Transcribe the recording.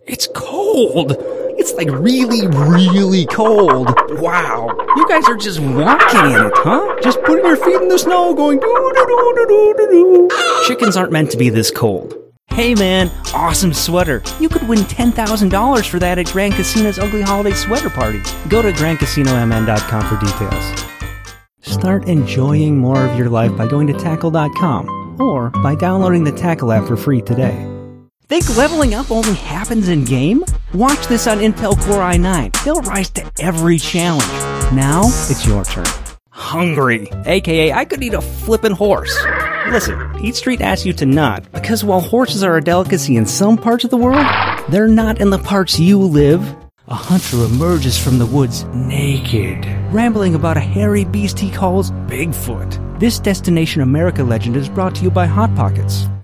It's cold. It's like really, really cold. Wow. You guys are just walking in it, huh? Just putting your feet in the snow going doo-doo-doo-doo-doo-doo. Chickens aren't meant to be this cold. Hey man, awesome sweater. You could win $10,000 for that at Grand Casino's Ugly Holiday Sweater Party. Go to GrandCasinoMN.com for details. Start enjoying more of your life by going to Tackle.com or by downloading the Tackle app for free today. Think leveling up only happens in-game? Watch this on Intel Core i9. They'll rise to every challenge. Now, it's your turn. Hungry, aka I could eat a flippin' horse. Listen, Eat Street asks you to not, because while horses are a delicacy in some parts of the world, they're not in the parts you live. A hunter emerges from the woods naked, rambling about a hairy beast he calls Bigfoot. This Destination America legend is brought to you by Hot Pockets.